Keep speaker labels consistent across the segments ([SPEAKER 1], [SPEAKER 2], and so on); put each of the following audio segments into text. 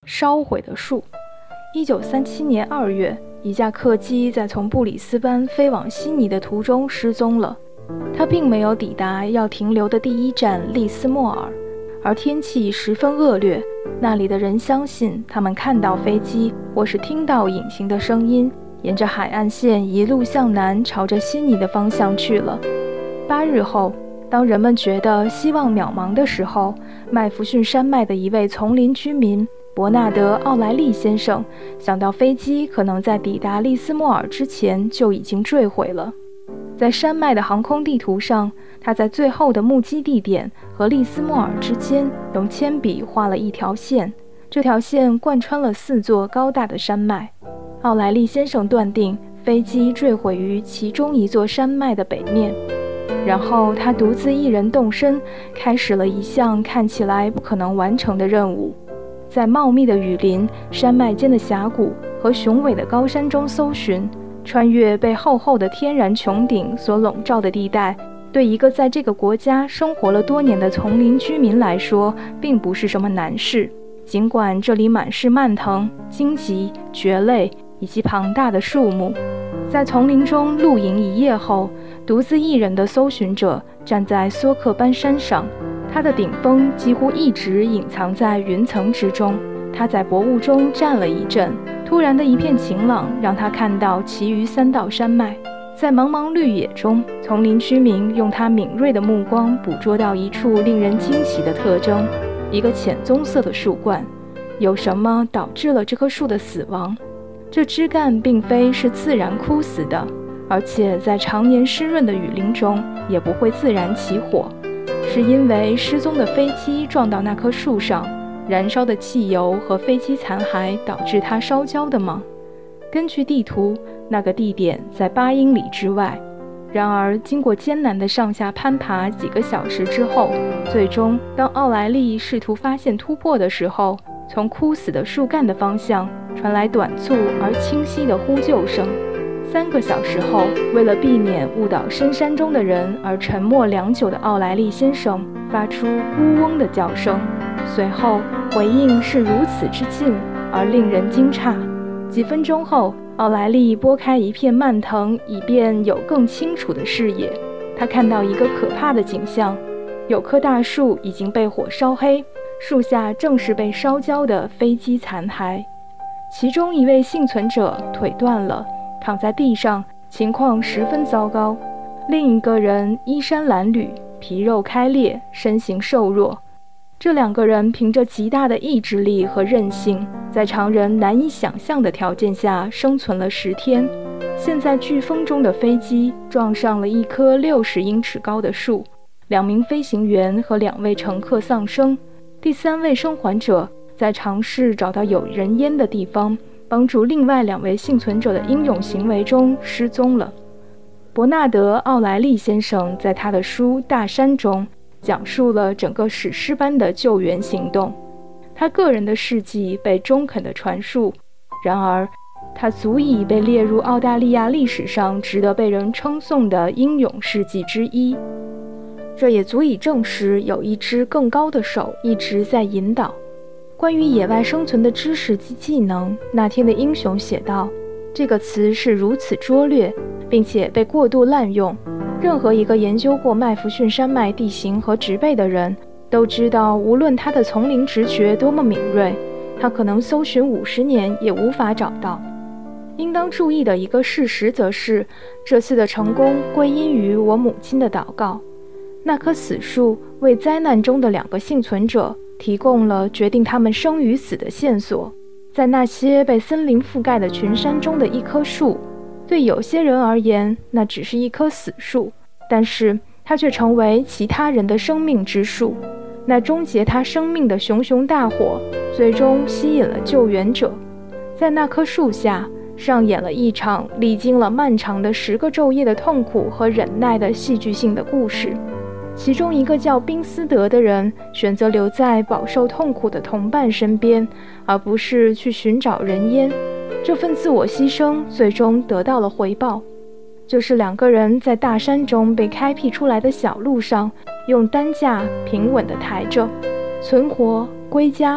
[SPEAKER 1] 烧毁的树。1937年2月，一架客机在从布里斯班飞往悉尼的途中失踪了。它并没有抵达要停留的第一站利斯莫尔，而天气十分恶劣，那里的人相信他们看到飞机或是听到引擎的声音，沿着海岸线一路向南，朝着悉尼的方向去了。8日后，当人们觉得希望渺茫的时候，麦弗逊山脉的一位丛林居民伯纳德·奥莱利先生想到飞机可能在抵达利斯莫尔之前就已经坠毁了。在山脉的航空地图上，他在最后的目击地点和利斯莫尔之间用铅笔画了一条线，这条线贯穿了4座高大的山脉。奥莱利先生断定飞机坠毁于其中一座山脉的北面，然后他独自一人动身，开始了一项看起来不可能完成的任务。在茂密的雨林、山脉间的峡谷和雄伟的高山中搜寻，穿越被厚厚的天然穹顶所笼罩的地带，对一个在这个国家生活了多年的丛林居民来说，并不是什么难事。尽管这里满是蔓藤、荆棘、蕨类以及庞大的树木，在丛林中露营一夜后，独自一人的搜寻者站在索克班山上，他的顶峰几乎一直隐藏在云层之中。他在薄雾中站了一阵，突然的一片晴朗让他看到其余3道山脉。在茫茫绿野中，丛林居民用他敏锐的目光捕捉到一处令人惊奇的特征，一个浅棕色的树冠。有什么导致了这棵树的死亡？这枝干并非是自然枯死的，而且在常年湿润的雨林中也不会自然起火。是因为失踪的飞机撞到那棵树上，燃烧的汽油和飞机残骸导致它烧焦的吗？根据地图，那个地点在8英里之外。然而，经过艰难的上下攀爬几个小时之后，最终当奥莱利试图发现突破的时候，从枯死的树干的方向传来短促而清晰的呼救声。3个小时后，为了避免误导深山中的人而沉默良久的奥莱利先生发出呜嗡的叫声，随后回应是如此之近而令人惊诧。几分钟后，奥莱利拨开一片蔓藤，以便有更清楚的视野。他看到一个可怕的景象，有棵大树已经被火烧黑，树下正是被烧焦的飞机残骸。其中一位幸存者腿断了，躺在地上，情况十分糟糕。另一个人衣衫褴褛，皮肉开裂，身形瘦弱。这2个人凭着极大的意志力和韧性，在常人难以想象的条件下生存了10天。现在飓风中的飞机撞上了一棵60英尺高的树，2名飞行员和2位乘客丧生。第3位生还者在尝试找到有人烟的地方，帮助另外2位幸存者的英勇行为中失踪了。伯纳德·奥莱利先生在他的书《大山》中讲述了整个史诗般的救援行动。他个人的事迹被中肯地传述，然而他足以被列入澳大利亚历史上值得被人称颂的英勇事迹之一。这也足以证实有一只更高的手一直在引导。关于野外生存的知识及技能，那天的英雄写道，这个词是如此拙劣，并且被过度滥用。任何一个研究过麦弗逊山脉地形和植被的人都知道，无论他的丛林直觉多么敏锐，他可能搜寻50年也无法找到。应当注意的一个事实则是，这次的成功归因于我母亲的祷告。那棵死树为灾难中的2个幸存者提供了决定他们生与死的线索。在那些被森林覆盖的群山中的一棵树，对有些人而言那只是一棵死树，但是它却成为其他人的生命之树。那终结他生命的熊熊大火最终吸引了救援者。在那棵树下上演了一场历经了漫长的10个昼夜的痛苦和忍耐的戏剧性的故事。其中一个叫宾斯德的人选择留在饱受痛苦的同伴身边，而不是去寻找人烟。这份自我牺牲最终得到了回报，就是2个人在大山中被开辟出来的小路上，用担架平稳地抬着，存活归家，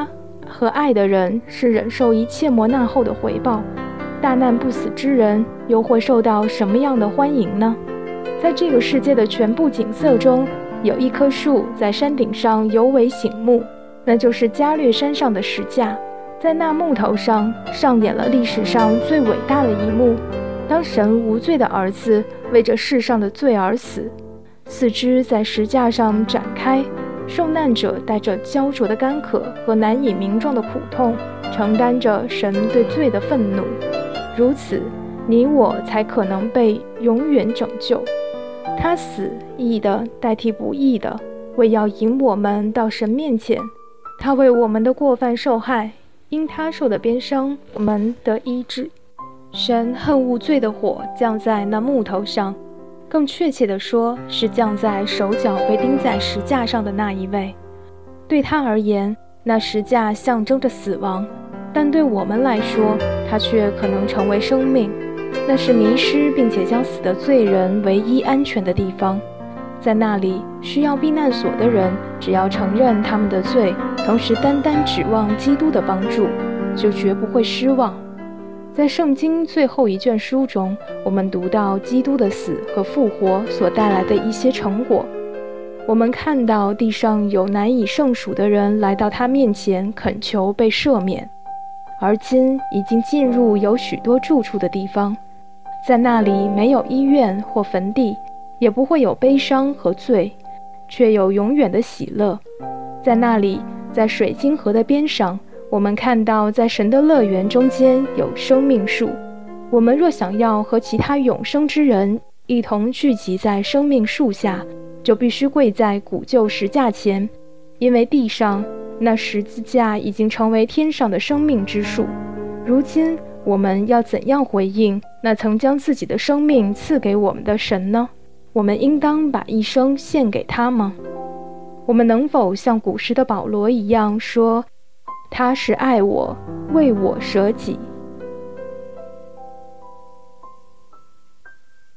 [SPEAKER 1] 和爱的人是忍受一切磨难后的回报，大难不死之人又会受到什么样的欢迎呢？在这个世界的全部景色中，有一棵树在山顶上尤为醒目，那就是加略山上的石架。在那木头上上演了历史上最伟大的一幕，当神无罪的儿子为这世上的罪而死，四肢在石架上展开，受难者带着焦灼的干渴和难以名状的苦痛，承担着神对罪的愤怒。如此，你我才可能被永远拯救。他死，义的代替不义的，为要引我们到神面前。他为我们的过犯受害，因他受的鞭伤，我们得医治。神恨恶罪的火降在那木头上，更确切地说，是降在手脚被钉在石架上的那一位。对他而言，那石架象征着死亡，但对我们来说，它却可能成为生命。那是迷失并且将死的罪人唯一安全的地方。在那里，需要避难所的人，只要承认他们的罪，同时单单指望基督的帮助，就绝不会失望。在圣经最后一卷书中，我们读到基督的死和复活所带来的一些成果。我们看到地上有难以胜数的人来到他面前恳求被赦免，而今已经进入有许多住处的地方。在那里没有医院或坟地，也不会有悲伤和罪，却有永远的喜乐。在那里，在水晶河的边上，我们看到在神的乐园中间有生命树。我们若想要和其他永生之人一同聚集在生命树下，就必须跪在古旧石架前，因为地上那十字架已经成为天上的生命之树。如今我们要怎样回应那曾将自己的生命赐给我们的神呢？我们应当把一生献给他吗？我们能否像古时的保罗一样说，他是爱我，为我舍己？